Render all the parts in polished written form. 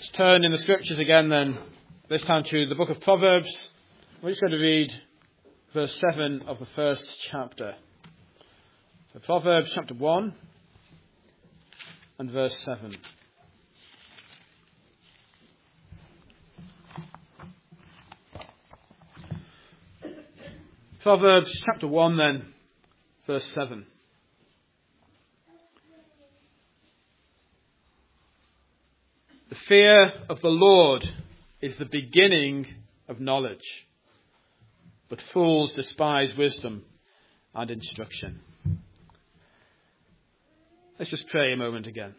Let's turn in the scriptures again then, this time to the book of Proverbs. We're just going to read verse 7 of the first chapter. So Proverbs chapter 1 and verse 7. Proverbs chapter 1 then, verse 7. The fear of the Lord is the beginning of knowledge, but fools despise wisdom and instruction. Let's just pray a moment again.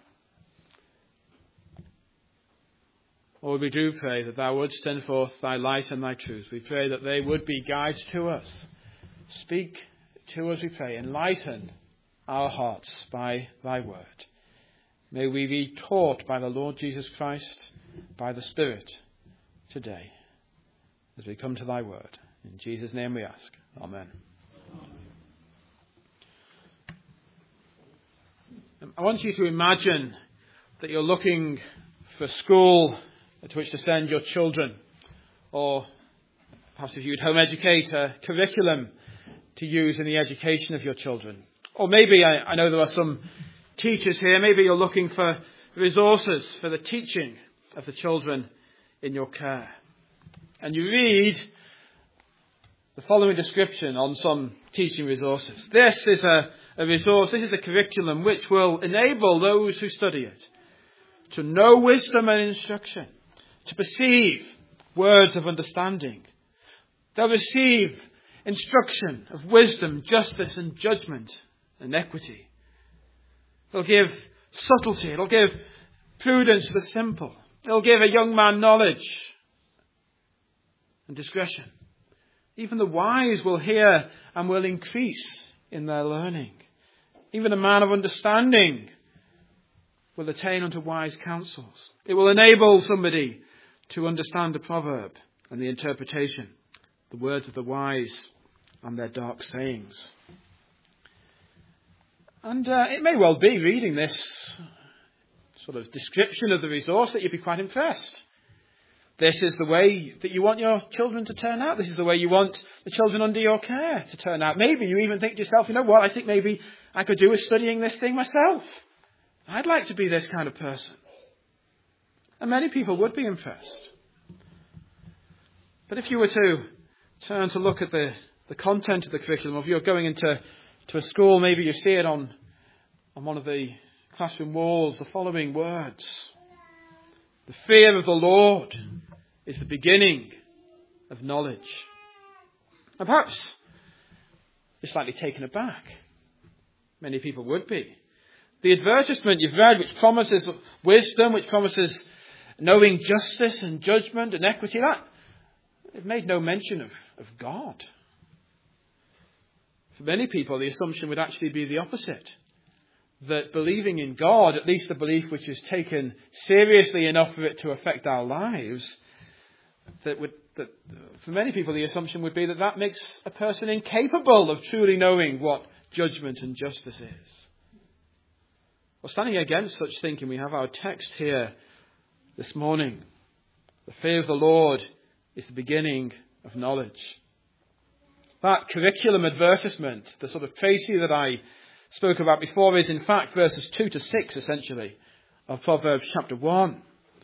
Lord, we do pray that thou wouldst send forth thy light and thy truth. We pray that they would be guides to us. Speak to us, we pray. Enlighten our hearts by thy word. May we be taught by the Lord Jesus Christ, by the Spirit, today, as we come to thy word. In Jesus' name we ask. Amen. I want you to imagine that you're looking for a school to which to send your children, or perhaps if you'd home educate, a curriculum to use in the education of your children. Or maybe, I know there are some teachers here, maybe you're looking for resources for the teaching of the children in your care. And you read the following description on some teaching resources. This is a resource, this is a curriculum which will enable those who study it to know wisdom and instruction, to perceive words of understanding. They'll receive instruction of wisdom, justice and judgment and equity. It'll give subtlety. It'll give prudence to the simple. It'll give a young man knowledge and discretion. Even the wise will hear and will increase in their learning. Even a man of understanding will attain unto wise counsels. It will enable somebody to understand the proverb and the interpretation, the words of the wise and their dark sayings. And it may well be, reading this sort of description of the resource, that you'd be quite impressed. This is the way that you want your children to turn out. This is the way you want the children under your care to turn out. Maybe you even think to yourself, you know what, I think maybe I could do with studying this thing myself. I'd like to be this kind of person. And many people would be impressed. But if you were to turn to look at the content of the curriculum, or if you're going into a school, maybe you see it on one of the classroom walls, the following words. The fear of the Lord is the beginning of knowledge. And perhaps you're slightly taken aback. Many people would be. The advertisement you've read, which promises wisdom, which promises knowing justice and judgment and equity, that it made no mention of God. For many people, the assumption would actually be the opposite. That believing in God, at least the belief which is taken seriously enough for it to affect our lives, that for many people the assumption would be that makes a person incapable of truly knowing what judgment and justice is. Well, standing against such thinking, we have our text here this morning. The fear of the Lord is the beginning of knowledge. That curriculum advertisement, the sort of précis that I spoke about before, is in fact verses 2 to 6 essentially of Proverbs chapter 1.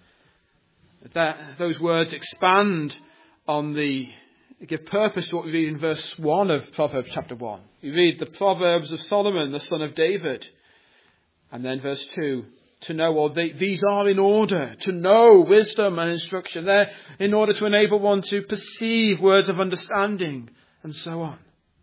Those words expand on give purpose to what we read in verse 1 of Proverbs chapter 1. We read the Proverbs of Solomon, the son of David. And then verse 2, to know, or these are in order to know wisdom and instruction. They're in order to enable one to perceive words of understanding, and so on.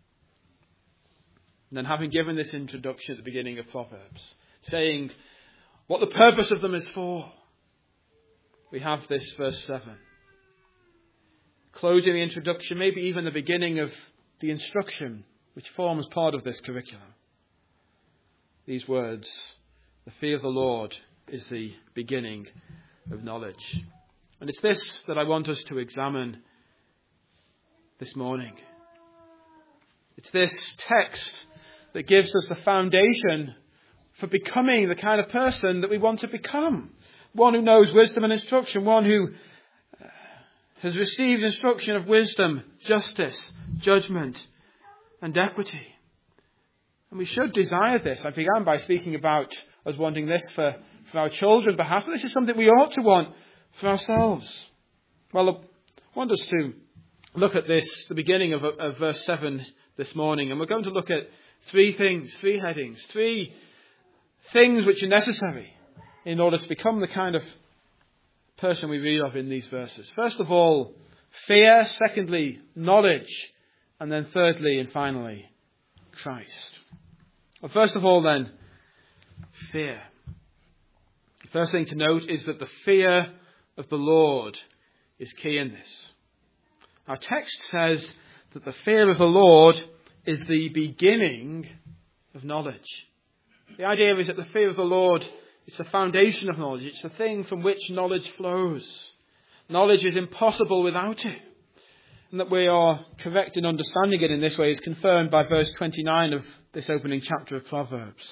And then, having given this introduction at the beginning of Proverbs, saying what the purpose of them is for, we have this verse 7. Closing the introduction, maybe even the beginning of the instruction which forms part of this curriculum. These words, the fear of the Lord is the beginning of knowledge. And it's this that I want us to examine this morning. It's this text that gives us the foundation for becoming the kind of person that we want to become. one who knows wisdom and instruction, one who has received instruction of wisdom, justice, judgment, and equity. And we should desire this. I began by speaking about us wanting this for our children, perhaps, but this is something we ought to want for ourselves. Well, I want us to look at this, the beginning of verse 7 this morning, and we're going to look at three headings, three things which are necessary in order to become the kind of person we read of in these verses. First of all, fear. Secondly, knowledge. And then thirdly and finally, Christ. Well, first of all then, fear. The first thing to note is that the fear of the Lord is key in this. Our text says that the fear of the Lord is the beginning of knowledge. The idea is that the fear of the Lord is the foundation of knowledge. It's the thing from which knowledge flows. Knowledge is impossible without it. And that we are correct in understanding it in this way is confirmed by verse 29 of this opening chapter of Proverbs.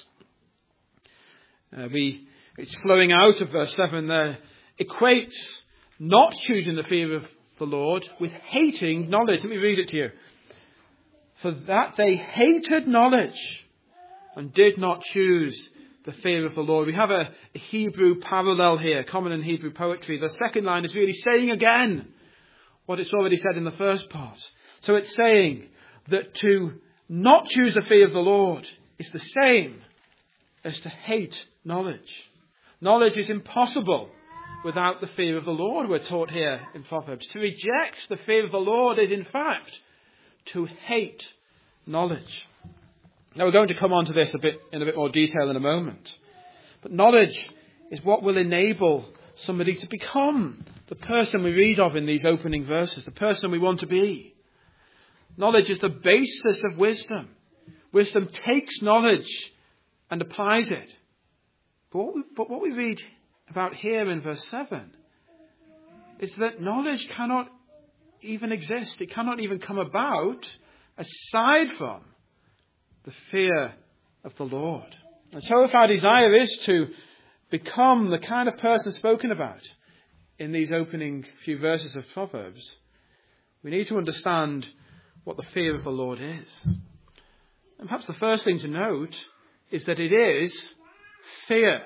It's flowing out of verse 7 there. Equates not choosing the fear of the Lord with hating knowledge. Let me read it to you. For that they hated knowledge and did not choose the fear of the Lord. We have a Hebrew parallel here, common in Hebrew poetry. The second line is really saying again what it's already said in the first part. So it's saying that to not choose the fear of the Lord is the same as to hate knowledge. Knowledge is impossible without the fear of the Lord, we're taught here in Proverbs. To reject the fear of the Lord is in fact to hate knowledge. Now we're going to come on to this in a bit more detail in a moment. But knowledge is what will enable somebody to become the person we read of in these opening verses, the person we want to be. Knowledge is the basis of wisdom. Wisdom takes knowledge and applies it. But what we read about here in verse 7 is that knowledge cannot even exist. It cannot even come about aside from the fear of the Lord. And so if our desire is to become the kind of person spoken about in these opening few verses of Proverbs, we need to understand what the fear of the Lord is. And perhaps the first thing to note is that it is fear.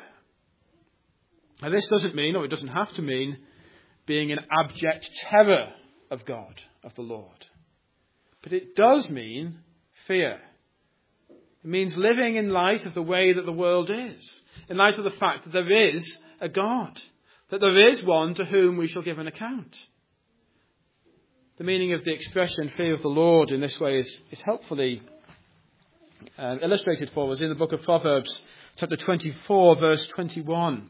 Now this doesn't mean, or it doesn't have to mean, being in abject terror of God, of the Lord. But it does mean fear. It means living in light of the way that the world is, in light of the fact that there is a God, that there is one to whom we shall give an account. The meaning of the expression fear of the Lord in this way is helpfully illustrated for us in the book of Proverbs, chapter 24, verse 21.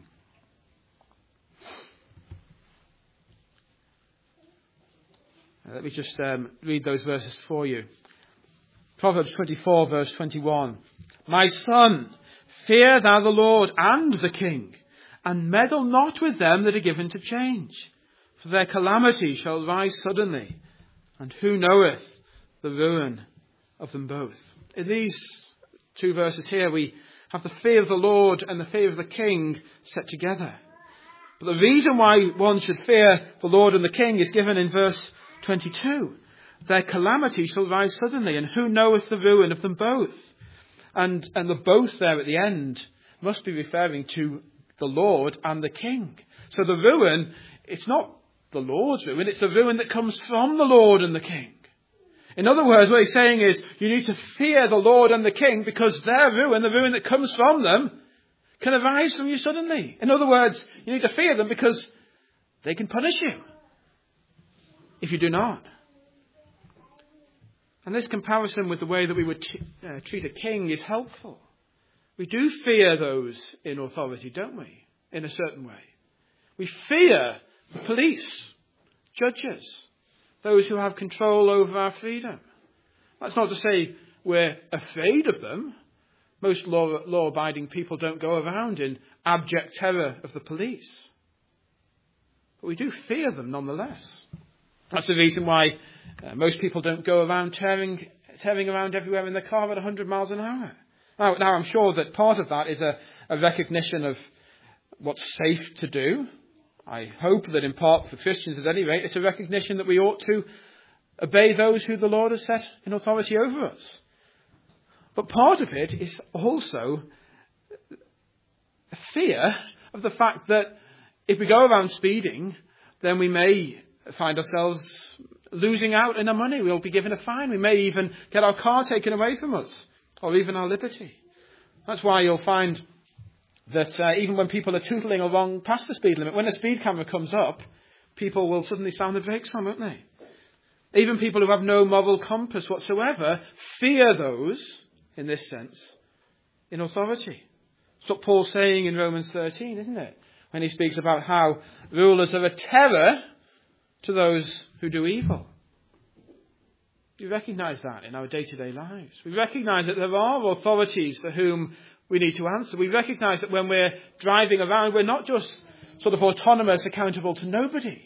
Let me just read those verses for you. Proverbs 24, verse 21. My son, fear thou the Lord and the king, and meddle not with them that are given to change. For their calamity shall rise suddenly, and who knoweth the ruin of them both. In these two verses here, we have the fear of the Lord and the fear of the king set together. But the reason why one should fear the Lord and the king is given in verse 22. Their calamity shall rise suddenly, and who knoweth the ruin of them both? And the both there at the end must be referring to the Lord and the king. So the ruin, it's not the Lord's ruin, it's the ruin that comes from the Lord and the king. In other words, what he's saying is, you need to fear the Lord and the king because their ruin, the ruin that comes from them, can arise from you suddenly. In other words, you need to fear them because they can punish you if you do not. And this comparison with the way that we would treat a king is helpful. We do fear those in authority, don't we? In a certain way. We fear the police, judges, those who have control over our freedom. That's not to say we're afraid of them. Most law-abiding people don't go around in abject terror of the police. But we do fear them nonetheless. That's the reason why most people don't go around tearing around everywhere in their car at 100 miles an hour. Now I'm sure that part of that is a recognition of what's safe to do. I hope that in part for Christians at any rate, it's a recognition that we ought to obey those who the Lord has set in authority over us. But part of it is also a fear of the fact that if we go around speeding, then we may find ourselves losing out in our money. We'll be given a fine. We may even get our car taken away from us, or even our liberty. That's why you'll find that even when people are tootling along past the speed limit, when a speed camera comes up, people will suddenly sound the brakes on, won't they? Even people who have no moral compass whatsoever fear those, in this sense, in authority. That's what Paul's saying in Romans 13, isn't it? When he speaks about how rulers are a terror to those who do evil. We recognise that in our day-to-day lives. We recognise that there are authorities to whom we need to answer. We recognise that when we're driving around, we're not just sort of autonomous, accountable to nobody.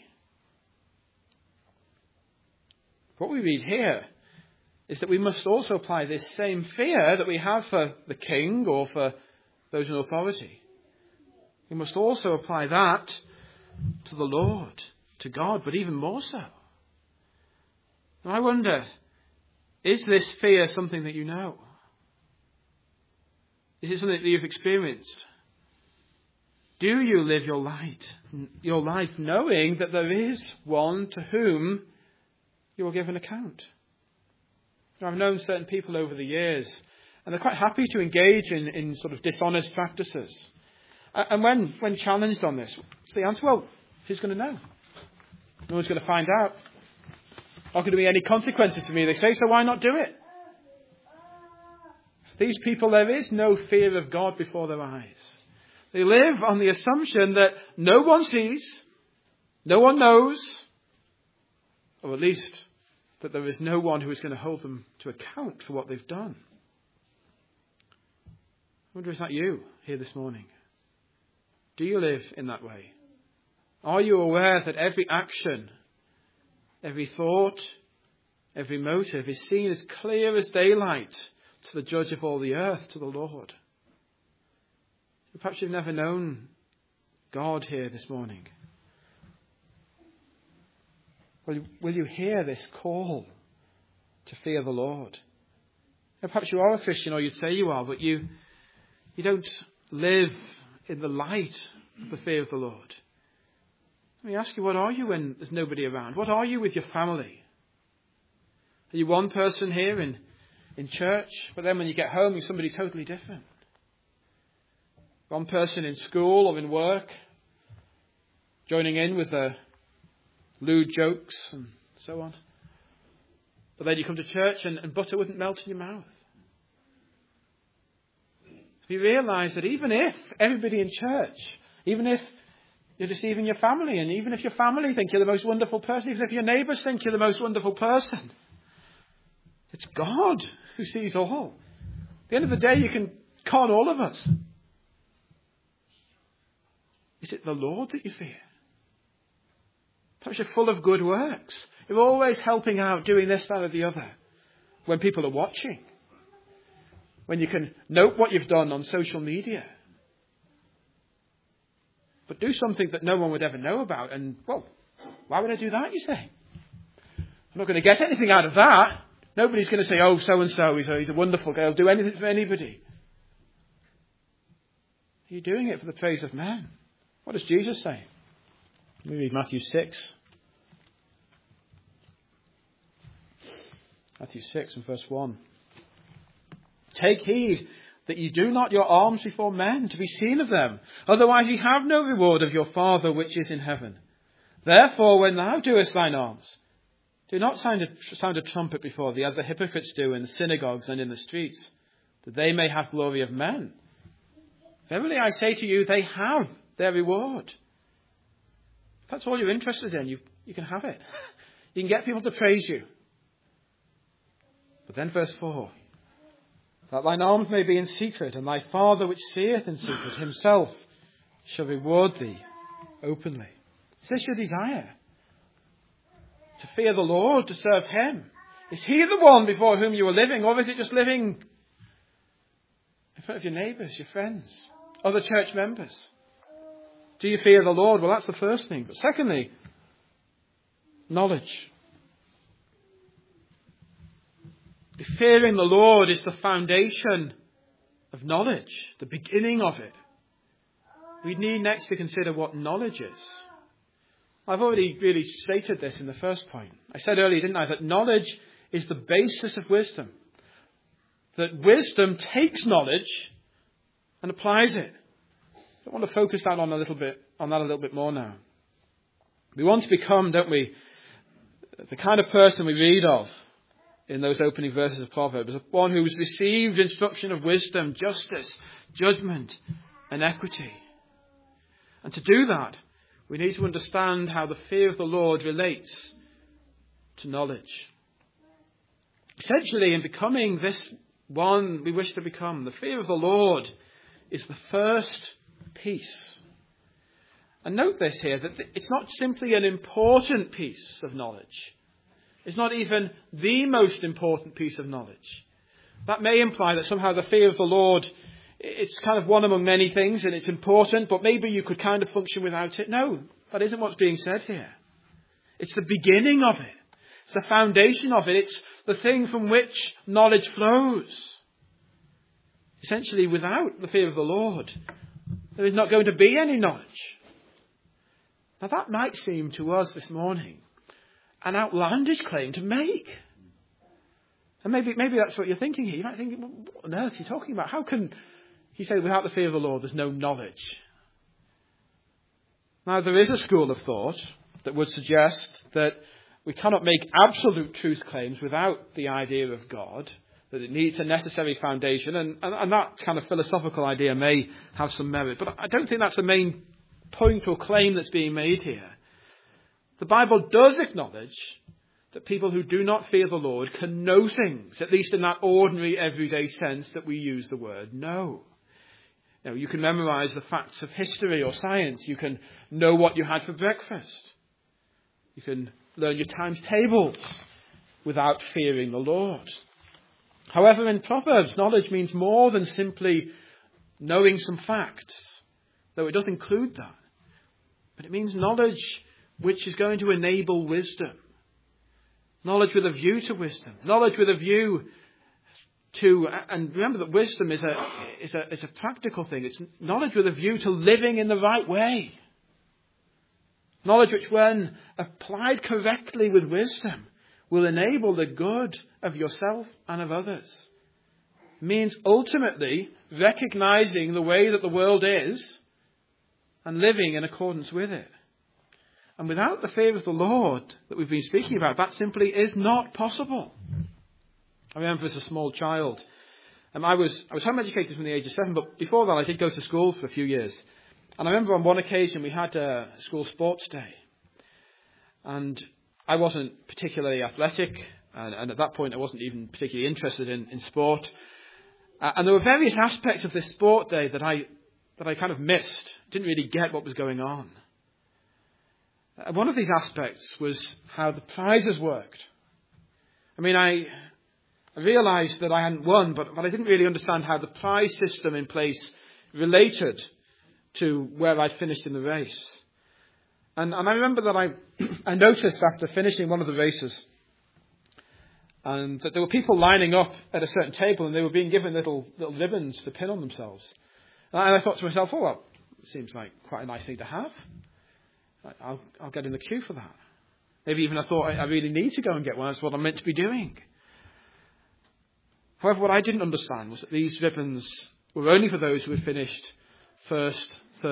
What we read here is that we must also apply this same fear that we have for the king or for those in authority. We must also apply that to the Lord, to God, but even more so. And I wonder, is this fear something that you know? Is it something that you've experienced? Do you live your life knowing that there is one to whom you will give an account? I've known certain people over the years, and they're quite happy to engage in sort of dishonest practices. And when challenged on this, it's the answer, well, who's going to know? No one's going to find out. Not going to be any consequences for me, they say, so why not do it? For these people, there is no fear of God before their eyes. They live on the assumption that no one sees, no one knows, or at least that there is no one who is going to hold them to account for what they've done. I wonder, is that you here this morning? Do you live in that way? Are you aware that every action, every thought, every motive is seen as clear as daylight to the judge of all the earth, to the Lord? Perhaps you've never known God here this morning. Will you hear this call to fear the Lord? Now, perhaps you are a Christian, or you'd say you are, but you don't live in the light of the fear of the Lord. Let me ask you, what are you when there's nobody around? What are you with your family? Are you one person here in church, but then when you get home, you're somebody totally different? One person in school or in work, joining in with the lewd jokes and so on. But then you come to church and butter wouldn't melt in your mouth. You realise that even if everybody in church, even if you're deceiving your family, and even if your family think you're the most wonderful person, even if your neighbours think you're the most wonderful person, it's God who sees all. At the end of the day, you can con all of us. Is it the Lord that you fear? Perhaps you're full of good works. You're always helping out, doing this, that, or the other, when people are watching. When you can note what you've done on social media. But do something that no one would ever know about. And, well, why would I do that, you say? I'm not going to get anything out of that. Nobody's going to say, oh, so-and-so, he's a wonderful guy. He'll do anything for anybody. Are you doing it for the praise of man? What does Jesus say? Let me read Matthew 6. Matthew 6 and verse 1. Take heed that ye do not your alms before men to be seen of them. Otherwise ye have no reward of your Father which is in heaven. Therefore, when thou doest thine alms, do not sound a trumpet before thee, as the hypocrites do in the synagogues and in the streets, that they may have glory of men. Verily I say to you, they have their reward. If that's all you're interested in, you can have it. You can get people to praise you. But then verse 4. That thine alms may be in secret, and thy Father which seeth in secret himself shall reward thee openly. Is this your desire? To fear the Lord, to serve him? Is he the one before whom you are living, or is it just living in front of your neighbours, your friends, other church members? Do you fear the Lord? Well, that's the first thing. But secondly, knowledge. Fearing the Lord is the foundation of knowledge, the beginning of it. We need next to consider what knowledge is. I've already really stated this in the first point. I said earlier, didn't I, that knowledge is the basis of wisdom. That wisdom takes knowledge and applies it. I want to focus that on that a little bit more now. We want to become, don't we, the kind of person we read of in those opening verses of Proverbs, one who's received instruction of wisdom, justice, judgment, and equity. And to do that, we need to understand how the fear of the Lord relates to knowledge. Essentially, in becoming this one we wish to become, the fear of the Lord is the first piece. And note this here, that it's not simply an important piece of knowledge. It's not even the most important piece of knowledge. That may imply that somehow the fear of the Lord, it's kind of one among many things and it's important, but maybe you could kind of function without it. No, that isn't what's being said here. It's the beginning of it. It's the foundation of it. It's the thing from which knowledge flows. Essentially, without the fear of the Lord, there is not going to be any knowledge. Now that might seem to us this morning an outlandish claim to make. And maybe that's what you're thinking here. You might think, what on earth are you talking about? How can he say without the fear of the Lord there's no knowledge? Now there is a school of thought that would suggest that we cannot make absolute truth claims without the idea of God, that it needs a necessary foundation, and that kind of philosophical idea may have some merit. But I don't think that's the main point or claim that's being made here. The Bible does acknowledge that people who do not fear the Lord can know things, at least in that ordinary, everyday sense that we use the word know. You know, you can memorize the facts of history or science. You can know what you had for breakfast. You can learn your times tables without fearing the Lord. However, in Proverbs, knowledge means more than simply knowing some facts, though it does include that. But it means knowledge which is going to enable wisdom. Knowledge with a view to wisdom. Knowledge with a view to, and remember that wisdom is a practical thing. It's knowledge with a view to living in the right way. Knowledge which, when applied correctly with wisdom, will enable the good of yourself and of others. It means ultimately recognizing the way that the world is and living in accordance with it. And without the fear of the Lord that we've been speaking about, that simply is not possible. I remember as a small child, I was home educated from the age of 7, but before that I did go to school for a few years. And I remember on one occasion we had a school sports day. And I wasn't particularly athletic, and at that point I wasn't even particularly interested in sport. And there were various aspects of this sport day that I kind of missed, didn't really get what was going on. One of these aspects was how the prizes worked. I mean, I realised that I hadn't won, but I didn't really understand how the prize system in place related to where I'd finished in the race. And I remember that I noticed after finishing one of the races, and that there were people lining up at a certain table and they were being given little ribbons to pin on themselves. And I thought to myself, oh, well, it seems like quite a nice thing to have. I'll get in the queue for that. Maybe even I thought I really need to go and get one. That's what I'm meant to be doing. However, what I didn't understand was that these ribbons were only for those who had finished first,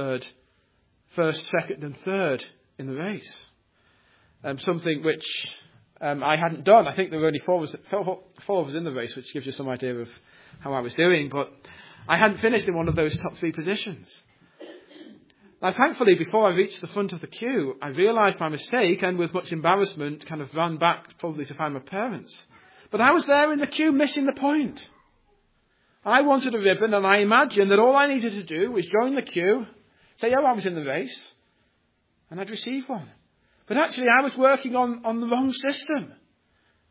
second and third in the race. Something which I hadn't done. I think there were only four of us in the race, which gives you some idea of how I was doing. But I hadn't finished in one of those top 3 positions. Now, thankfully, before I reached the front of the queue, I realised my mistake and with much embarrassment kind of ran back probably to find my parents. But I was there in the queue missing the point. I wanted a ribbon and I imagined that all I needed to do was join the queue, say, oh, I was in the race, and I'd receive one. But actually I was working on the wrong system.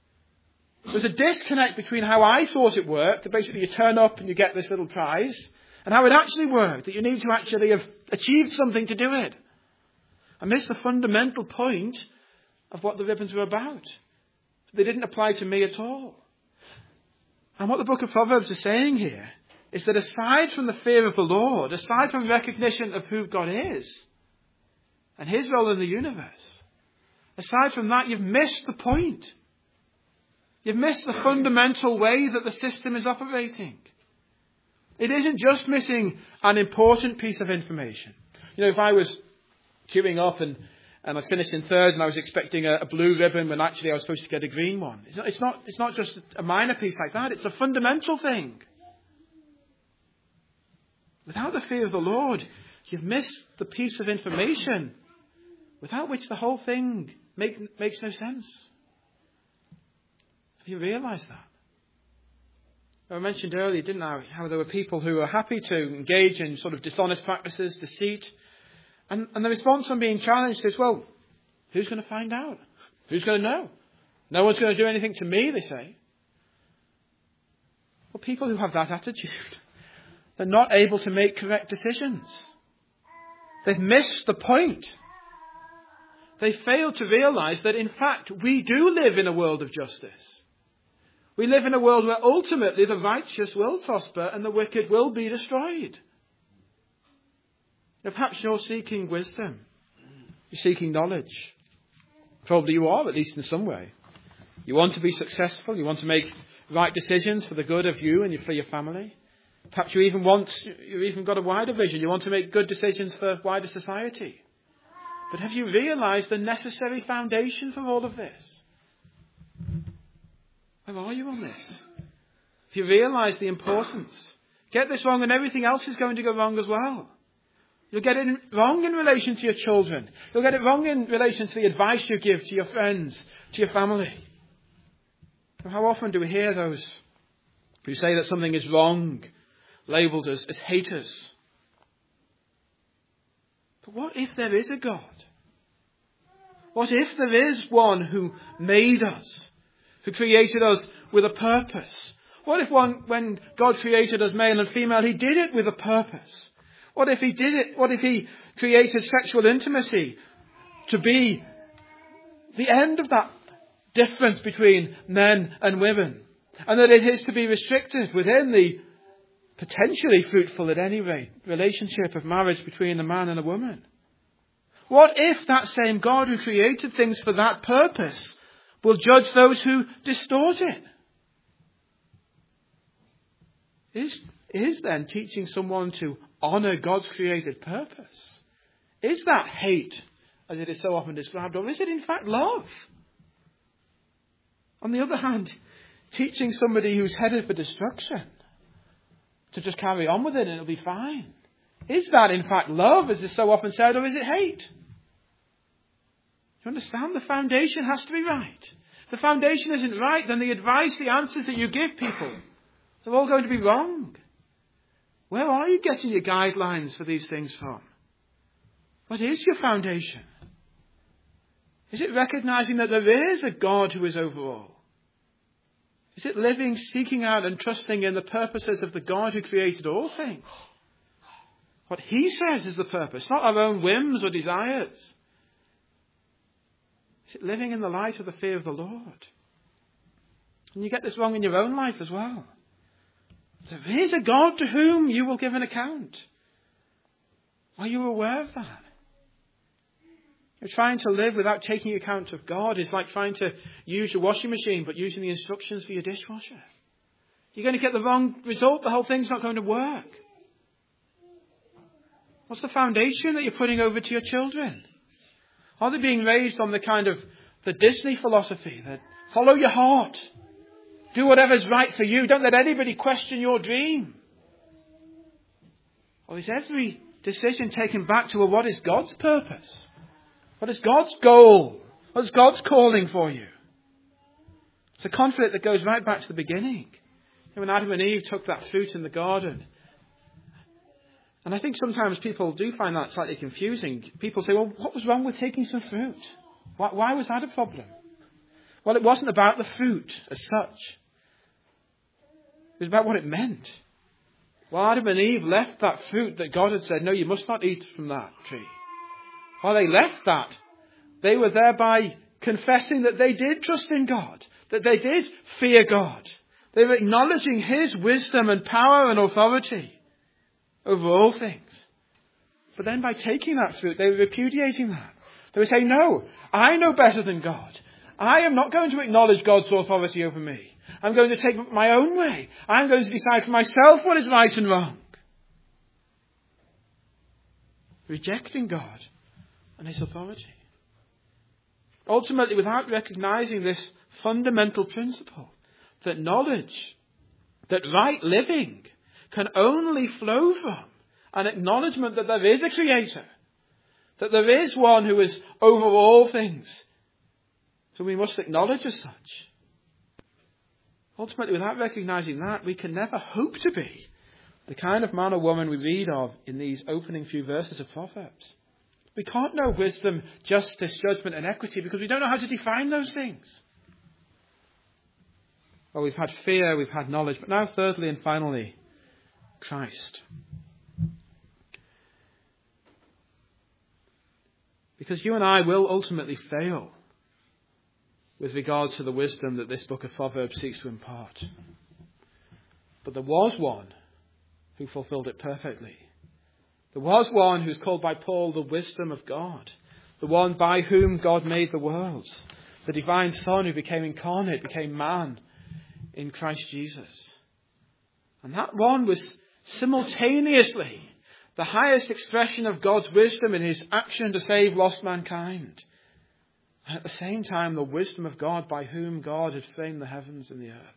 There's a disconnect between how I thought it worked, that basically you turn up and you get this little prize, and how it actually worked, that you need to actually have achieved something to do it. I missed the fundamental point of what the ribbons were about. They didn't apply to me at all. And what the book of Proverbs is saying here is that aside from the fear of the Lord, aside from recognition of who God is and his role in the universe, aside from that, you've missed the point. You've missed the fundamental way that the system is operating. It isn't just missing an important piece of information. You know, if I was queuing up and I finished in third and I was expecting a blue ribbon when actually I was supposed to get a green one. It's not just a minor piece like that. It's a fundamental thing. Without the fear of the Lord, you've missed the piece of information without which the whole thing makes no sense. Have you realised that? I mentioned earlier, didn't I, how there were people who were happy to engage in sort of dishonest practices, deceit. And the response when being challenged is, well, who's going to find out? Who's going to know? No one's going to do anything to me, they say. Well, people who have that attitude, they're not able to make correct decisions. They've missed the point. They fail to realise that, in fact, we do live in a world of justice. We live in a world where ultimately the righteous will prosper and the wicked will be destroyed. Now, perhaps you're seeking wisdom. You're seeking knowledge. Probably you are, at least in some way. You want to be successful. You want to make right decisions for the good of you and for your family. Perhaps you've even got a wider vision. You want to make good decisions for wider society. But have you realised the necessary foundation for all of this? Where are you on this? Have you realised the importance? Get this wrong and everything else is going to go wrong as well. You'll get it wrong in relation to your children. You'll get it wrong in relation to the advice you give to your friends, to your family. And how often do we hear those who say that something is wrong, labelled as haters? But what if there is a God? What if there is one who made us, who created us with a purpose? What if when God created us male and female, he did it with a purpose? What if he did it? What if he created sexual intimacy to be the end of that difference between men and women? And that it is to be restricted within the potentially fruitful, at any rate, relationship of marriage between a man and a woman? What if that same God who created things for that purpose will judge those who distort it? Is then teaching someone to honour God's created purpose? Is that hate, as it is so often described, or is it in fact love? On the other hand, teaching somebody who's headed for destruction to just carry on with it and it'll be fine. Is that in fact love, as is so often said, or is it hate? You understand? The foundation has to be right. If the foundation isn't right, then the advice, the answers that you give people, they're all going to be wrong. Where are you getting your guidelines for these things from? What is your foundation? Is it recognizing that there is a God who is over all? Is it living, seeking out and trusting in the purposes of the God who created all things? What he says is the purpose, not our own whims or desires. Is it living in the light of the fear of the Lord? And you get this wrong in your own life as well. There is a God to whom you will give an account. Are you aware of that? You're trying to live without taking account of God is like trying to use your washing machine but using the instructions for your dishwasher. You're going to get the wrong result. The whole thing's not going to work. What's the foundation that you're putting over to your children? Are they being raised on the kind of the Disney philosophy that follow your heart? Do whatever's right for you. Don't let anybody question your dream. Or is every decision taken back to what is God's purpose? What is God's goal? What is God's calling for you? It's a conflict that goes right back to the beginning. When Adam and Eve took that fruit in the garden. And I think sometimes people do find that slightly confusing. People say, well, what was wrong with taking some fruit? Why was that a problem? Well, it wasn't about the fruit as such. It was about what it meant. While Adam and Eve left that fruit that God had said, no, you must not eat from that tree. While they left that, they were thereby confessing that they did trust in God, that they did fear God. They were acknowledging His wisdom and power and authority over all things. But then by taking that fruit, they were repudiating that. They were saying, no, I know better than God. I am not going to acknowledge God's authority over me. I'm going to take my own way. I'm going to decide for myself what is right and wrong. Rejecting God and His authority. Ultimately, without recognizing this fundamental principle, that knowledge, that right living can only flow from an acknowledgement that there is a Creator, that there is one who is over all things, whom we must acknowledge as such. Ultimately, without recognizing that, we can never hope to be the kind of man or woman we read of in these opening few verses of Proverbs. We can't know wisdom, justice, judgment and equity because we don't know how to define those things. Well, we've had fear, we've had knowledge, but now thirdly and finally, Christ. Because you and I will ultimately fail with regard to the wisdom that this book of Proverbs seeks to impart. But there was one who fulfilled it perfectly. There was one who's called by Paul the wisdom of God, the one by whom God made the worlds, the divine Son who became incarnate, became man in Christ Jesus. And that one was simultaneously the highest expression of God's wisdom in His action to save lost mankind. And at the same time, the wisdom of God by whom God had framed the heavens and the earth.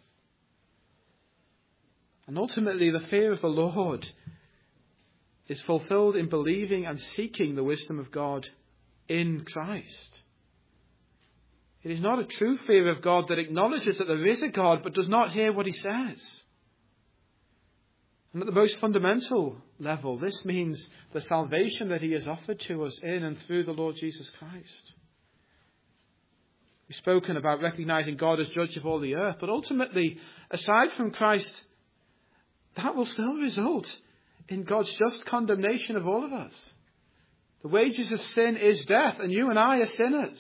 And ultimately, the fear of the Lord is fulfilled in believing and seeking the wisdom of God in Christ. It is not a true fear of God that acknowledges that there is a God but does not hear what He says. And at the most fundamental level, this means the salvation that He has offered to us in and through the Lord Jesus Christ. We've spoken about recognizing God as judge of all the earth, but ultimately, aside from Christ, that will still result in God's just condemnation of all of us. The wages of sin is death, and you and I are sinners.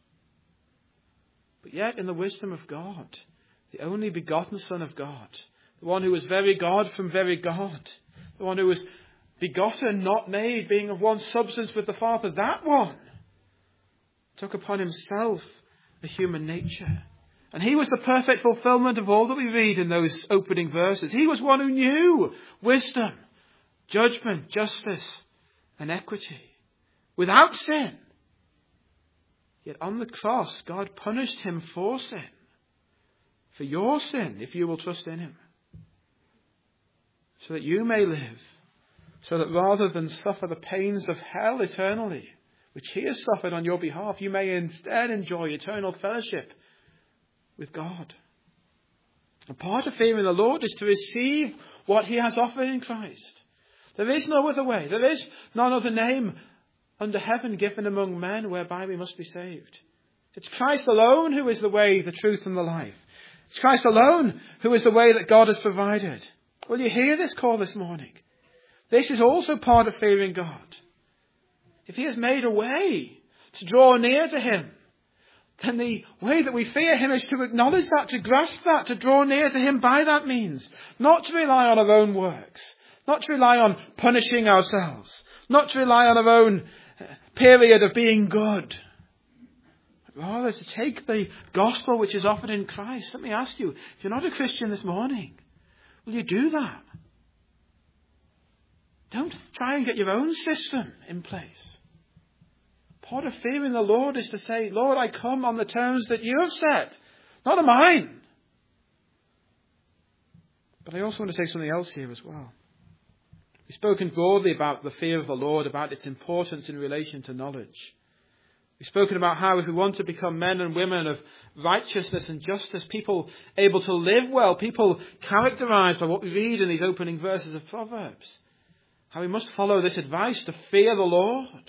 But yet, in the wisdom of God, the only begotten Son of God, the one who was very God from very God, the one who was begotten, not made, being of one substance with the Father, that one took upon Himself the human nature. And He was the perfect fulfillment of all that we read in those opening verses. He was one who knew wisdom, judgment, justice, and equity, without sin. Yet on the cross, God punished Him for sin, for your sin, if you will trust in Him, so that you may live, so that rather than suffer the pains of hell eternally, which He has suffered on your behalf, you may instead enjoy eternal fellowship with God. And part of fearing the Lord is to receive what He has offered in Christ. There is no other way. There is none other name under heaven given among men whereby we must be saved. It's Christ alone who is the way, the truth and the life. It's Christ alone who is the way that God has provided. Will you hear this call this morning? This is also part of fearing God. If He has made a way to draw near to Him, then the way that we fear Him is to acknowledge that, to grasp that, to draw near to Him by that means. Not to rely on our own works. Not to rely on punishing ourselves. Not to rely on our own period of being good. But rather to take the gospel which is offered in Christ. Let me ask you, if you're not a Christian this morning, will you do that? Don't try and get your own system in place. Part of fearing the Lord is to say, Lord, I come on the terms that you have set, not on mine. But I also want to say something else here as well. We've spoken broadly about the fear of the Lord, about its importance in relation to knowledge. We've spoken about how if we want to become men and women of righteousness and justice, people able to live well, people characterized by what we read in these opening verses of Proverbs, how we must follow this advice to fear the Lord.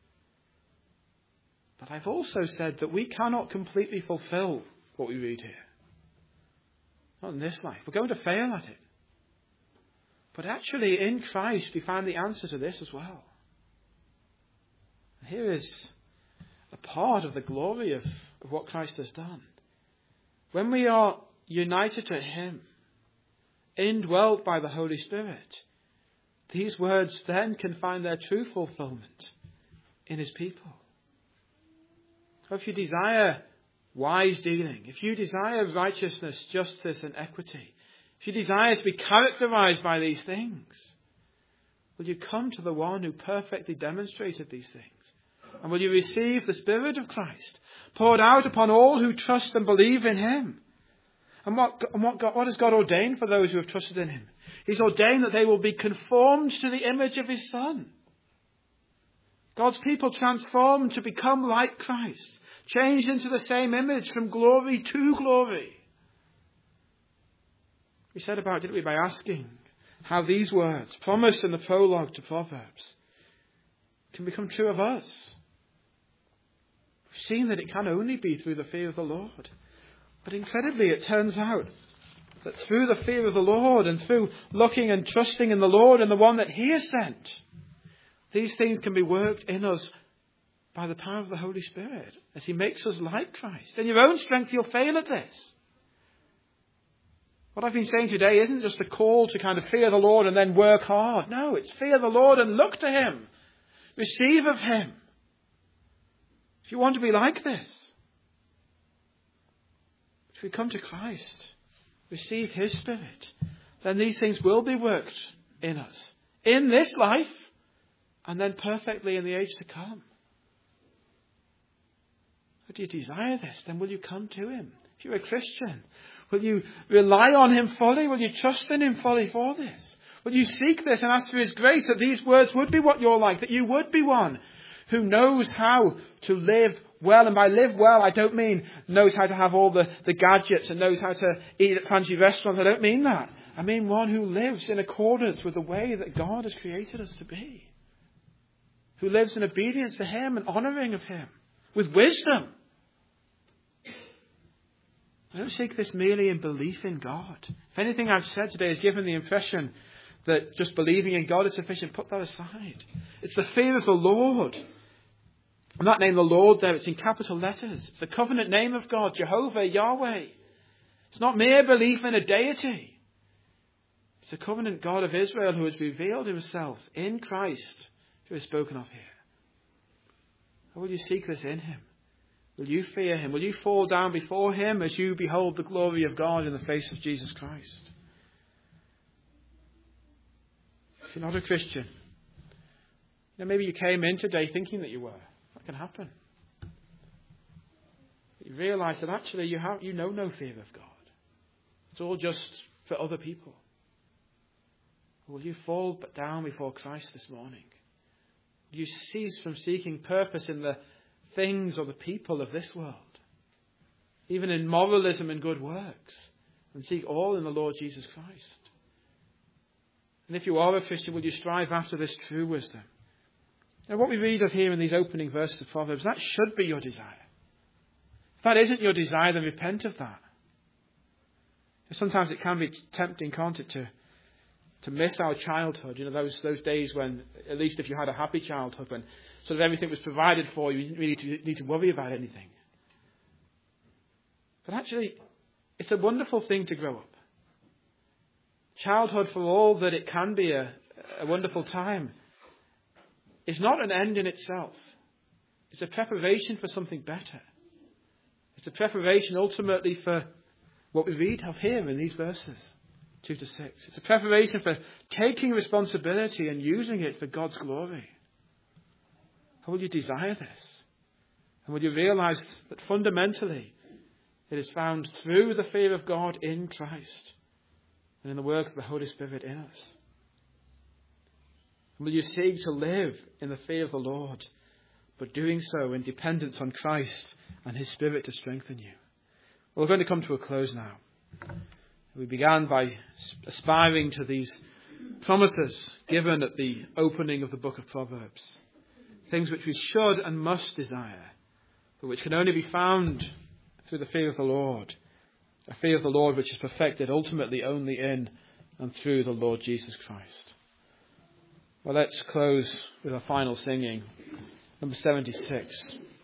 But I've also said that we cannot completely fulfill what we read here. Not in this life. We're going to fail at it. But actually in Christ we find the answer to this as well. And here is a part of the glory of what Christ has done. When we are united to him, indwelt by the Holy Spirit, these words then can find their true fulfillment in his people. So if you desire wise dealing, if you desire righteousness, justice and equity, if you desire to be characterized by these things, will you come to the one who perfectly demonstrated these things? And will you receive the Spirit of Christ poured out upon all who trust and believe in him? And what has God ordained for those who have trusted in him? He's ordained that they will be conformed to the image of his Son. God's people transformed to become like Christ, changed into the same image from glory to glory. We set about, didn't we, by asking how these words, promised in the prologue to Proverbs, can become true of us. We've seen that it can only be through the fear of the Lord. But incredibly, it turns out that through the fear of the Lord and through looking and trusting in the Lord and the one that he has sent, these things can be worked in us by the power of the Holy Spirit as he makes us like Christ. In your own strength, you'll fail at this. What I've been saying today isn't just a call to kind of fear the Lord and then work hard. No, it's fear the Lord and look to him. Receive of him. If you want to be like this, if we come to Christ, receive his Spirit, then these things will be worked in us, in this life, and then perfectly in the age to come. If you desire this, then will you come to him? If you're a Christian, will you rely on him fully? Will you trust in him fully for this? Will you seek this and ask for his grace that these words would be what you're like, that you would be one who knows how to live well? And by live well, I don't mean knows how to have all the gadgets and knows how to eat at fancy restaurants. I don't mean that. I mean one who lives in accordance with the way that God has created us to be. Who lives in obedience to him and honouring of him. With wisdom. I don't seek this merely in belief in God. If anything I've said today has given the impression that just believing in God is sufficient, put that aside. It's the fear of the Lord. And that name, the Lord, there, it's in capital letters. It's the covenant name of God, Jehovah, Yahweh. It's not mere belief in a deity. It's the covenant God of Israel who has revealed himself in Christ, who is spoken of here. How will you seek this in him? Will you fear him? Will you fall down before him as you behold the glory of God in the face of Jesus Christ? If you're not a Christian, maybe you came in today thinking that you were. That can happen. But you realise that actually you know no fear of God. It's all just for other people. Will you fall down before Christ this morning? Will you cease from seeking purpose in the things or the people of this world, even in moralism and good works, and seek all in the Lord Jesus Christ? And if you are a Christian, will you strive after this true wisdom? Now, what we read of here in these opening verses of Proverbs, that should be your desire. If that isn't your desire, then repent of that. Sometimes it can be tempting, can't it, to miss our childhood. Those days when, at least if you had a happy childhood, when sort of everything was provided for you, you didn't really need to worry about anything. But actually, it's a wonderful thing to grow up. Childhood, for all that it can be a wonderful time, is not an end in itself. It's a preparation for something better. It's a preparation ultimately for what we read of here in these verses, 2 to 6. It's a preparation for taking responsibility and using it for God's glory. How will you desire this? And will you realize that fundamentally it is found through the fear of God in Christ and in the work of the Holy Spirit in us? And will you seek to live in the fear of the Lord, but doing so in dependence on Christ and his Spirit to strengthen you? Well, we're going to come to a close now. We began by aspiring to these promises given at the opening of the book of Proverbs. Things which we should and must desire, but which can only be found through the fear of the Lord. A fear of the Lord which is perfected ultimately only in and through the Lord Jesus Christ. Well, let's close with our final singing, number 76.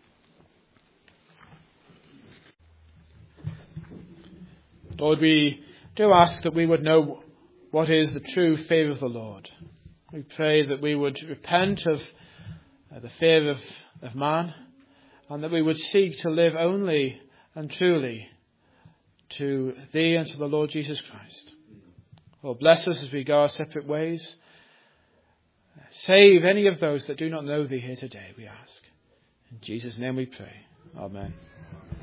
Lord, we do ask that we would know what is the true fear of the Lord. We pray that we would repent of the fear of man, and that we would seek to live only and truly to Thee and to the Lord Jesus Christ. Lord, bless us as we go our separate ways. Save any of those that do not know Thee here today, we ask. In Jesus' name we pray. Amen.